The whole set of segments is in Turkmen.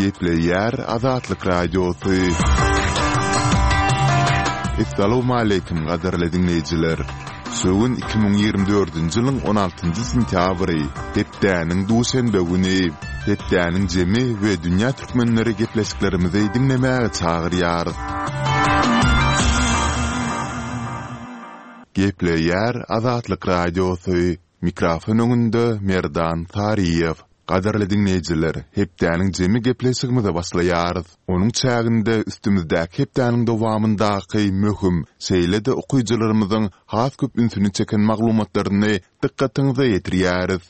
Gepleýär Azatlyk radiosu. Assalamu alaykum gaderli dinleýijiler. Söwün 2024-nji ýylyň 16-njy sentýabry, hepdäniň duşanbe güni, hepdäniň jemi we dünýä türkmenleri gepleşiklerimizi dinlemäge çagyrýar. Gepleýär Azatlyk radiosu. Mikrofon öňünde Merdan Tariýew. Gaderli dinleýijiler, hepdäniň jemi gepleşigimize başlaýarys. Onuň çäginde üstümizdäki hepdäniň dowamyndaky möhüm şeýlede okuyjylarymyzyň has köp ünsüni çeken maglumatlaryny dikkatiňize ýetirýäris.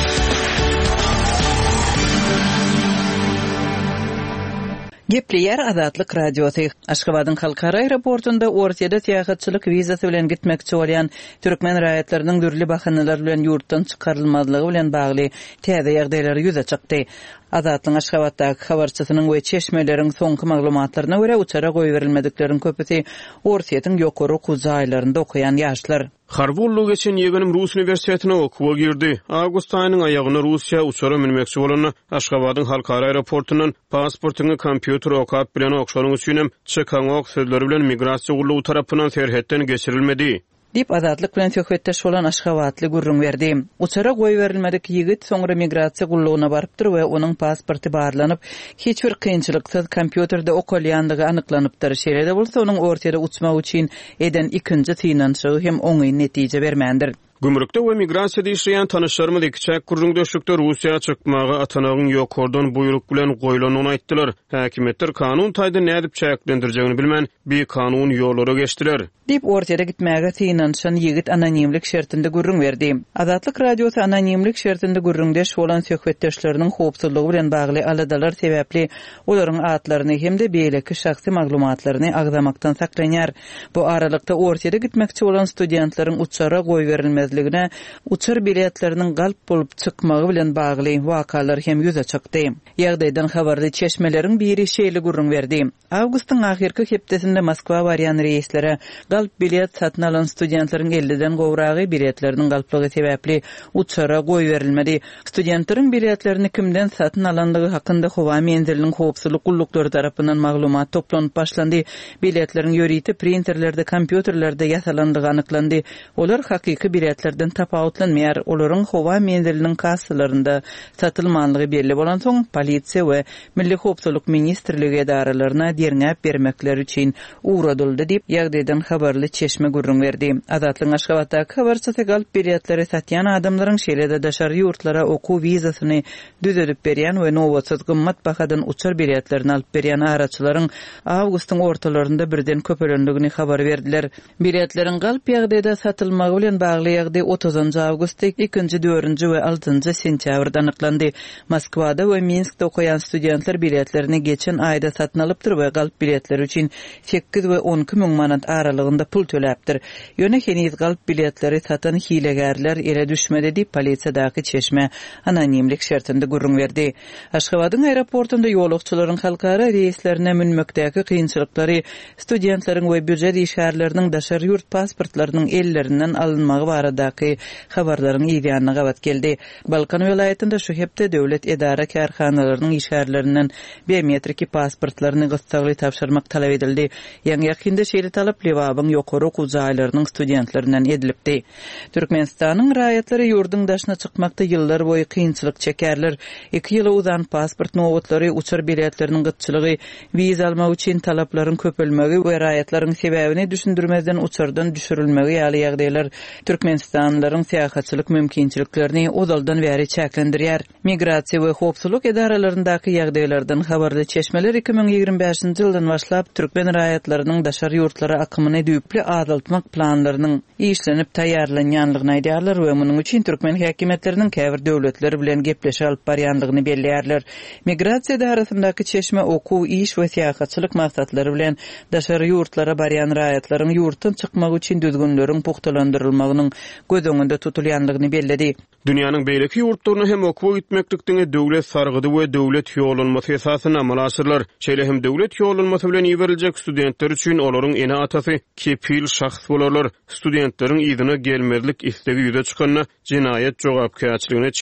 Gepleýär Azatlyk radiosu. Aşgabatyň halkara aeroportunda ortada täýatçylyk wizasy bilen gitmekçi bolýan türkmen raýatlarynyň dürli bahanalar bilen ýurtdan çykarylmadlygy bilen bagly täze ýagdaýlar ýüze çykdy. Azatlyň Aşgabatdaky habarçysynyň we çeşmeleriň soňky maglumatlaryna görä uçara goýberilmediklerin köpüsi Orsiýetiň ýokary kuzaýlarynda okuyan ýaşlar. Harbollu geçen ýegenim Rus universitetine okuwa girdi. Awgust aýynyň aýagyna Russiýa uçara minmekçi bolan Aşgabatyň halkara aeroportundan pasportyny kompýuter okap bilen okşanyň üçin çykan ok sözleri bilen migrasiýa gurulugy tarapyndan serhetden geçirilmedi. Dip Azatlyk bilen söhbetdeş bolan Aşgabatly gurrun berdi. Uçara goýberilmedik ýigit soňra migrasiýa gurulugyna barypdyr we onuň pasporty barlanyp, hiç bir kynçylyksyz kompýuterde okalýandygy anyklanypdyr. Şeýle bolsa onuň ortada uçmak üçin eden ikinji synanşy hem oňy netije bermändir. Gümrükde we migrasiýada işleýän tanışlarymyz ikçäk gurrun döşükde Russiýa çykmagy atanagyň ýokordan buyruk bilen goýlanyny aýtdylar. Häkimetler kanun taýda nädip çäklendirjegini bilmän bir kanun ýollara geçdiler. Dip ortada gitmäge synanşan ýigit anonimlik şertinde gurrun berdi. Azatlyk radiosu anonimlik şertinde gurrundeş bolan söhbetdeşleriniň howpsuzlygy bilen bagly aladalar sebäpli olaryň atlaryny hemde beýleki şahsy maglumatlaryny agdamakdan saklanýar. Bu aralykda ortada gitmekçi bolan studentlaryň uçara goýberilmezligine, uçar biletleriniň galp bolup çykmagy bilen bagly wakalar hem ýüze çykdy. Ýagdaýdan habarly çeşmeleriň biri şeýle gurrun berdi. Awgustyň ahirki hepdesinde Moskwa barýan reýslere galp bilet satyn alan studentlaryň 50-den gowragy biletleriniň galplygy sebäpli uçara goýberilmedi. Studentlaryň biletlerini kimden satyn alandygy hakynda howa menziliniň howpsuzlyk gullukları tarapyndan maglumat toplanyp başlandy. Biletlerin ýöriti printerlerde, kompýuterlerde ýasalandygy anyklandy. Olar hakyky biletlerden tapawutlanmaýar. Olaryň howa menziliniň kassalarynda satylmanlygy belli bolan soň polisiýa we Milli Howpsuzlyk ministrligi edaralaryna derňäp bermekleri üçin uğradyldy diýip ýagdaýdan habarly çeşme gurrun berdi. Azatlyň Aşgabatdaky habarçysy galp biletleri satýan adamlaryň şeýlede daşary ýurtlara okuw wizasyny düzelip berýän we nowatsız gymmat bahadan uçar biletlerini alyp berýän araçylaryň awgustyň ortalarynda birden köpelendigini habar berdiler. Biletleriň galp ýagdaýda satylmagy bilen bagly ýagdaý 30 awgust, 2-nji, 4-nji we 6-njy sentýabrda anyklandy. Moskwada we Minskde okuyan studentler biletlerini geçen aýda satyn alypdyr we galp biletleri üçin 8 we 12 000 manat aralygynda pul töläpdir. Ýöne heniz galp biletleri satan hilegärler ele düşmedi diýip polisiýadaky çeşme anonimlik şertinde gurrun berdi. Aşgabatyň aeroportunda ýolukçylaryň halkara reýslerine minmekdäki kynçylyklary, studentleriň we büdjet işgärleriniň daşary ýurt pasportlarynyň ellerinden alınmagy baradaky habarlaryň ýygyanyna gabat geldi. Balkan welaýatynda şu hepde döwlet edara karhanalarynyň işgärlerinden biometriki pasportlaryny gysgaly tapşyrmak talap edildi. Ýa-ni ýakynda şeýle talap Lewabyň ýokary okuwjaýlarynyň studentlerinden edilipdi. Türkmenistanyň raýatlary ýurdyň daşyna çykmakda ýyllar boýy kynçylyk çekerler. 2 ýyla uzan pasport nowatlary, uçar biletleriniň gytçylygy, wiza almak üçin talaplaryň köpelmegi we raýatlaryň sebäbini düşündirmezden uçardan düşürilmegi ýaly ýagdaýlar türkmenistanlylaryň seýahatçylyk mümkinçiliklerini ozaldan bäri çäklendirýär. Migrasiýa we howpsuzlyk edaralaryndaky ýagdaýlardan habarly çeşmeler 2025-nji ýyldan başlap türkmen raýatlarynyň daşary ýurtlara akymyny düýpli azaltmak planlarynyň işlenip taýýarlanýanlygyny aýdýarlar we munyň üçin türkmen häkimetleriniň käbir döwletleri bilen gepleşip alyp barýandygyny belleýärler. Migrasiýa edaralaryndaky çeşme okuw, iş we seýahatçylyk maksatlary bilen daşary ýurtlara barýan raýatlaryň ýurtdan çykmak üçin düzgünleriň puhtalandyrylmagynyň göz öňünde tutulýanlygyny belledi. Dünýäniň beýleki ýurtlaryna hem okuw gitmeklikdiňe döwlet sargydy we döwlet ýollanmasy esasyna amal açyrlar. Şeýle hem döwlet ýollanmasy bilen ýiberiljek studentler üçin olaryň ene atasy kepil şahs bolarlar. Studentleriň ýygyna gelmezlik istegi ýüze çykanyna jinaýat jogapkärçiligine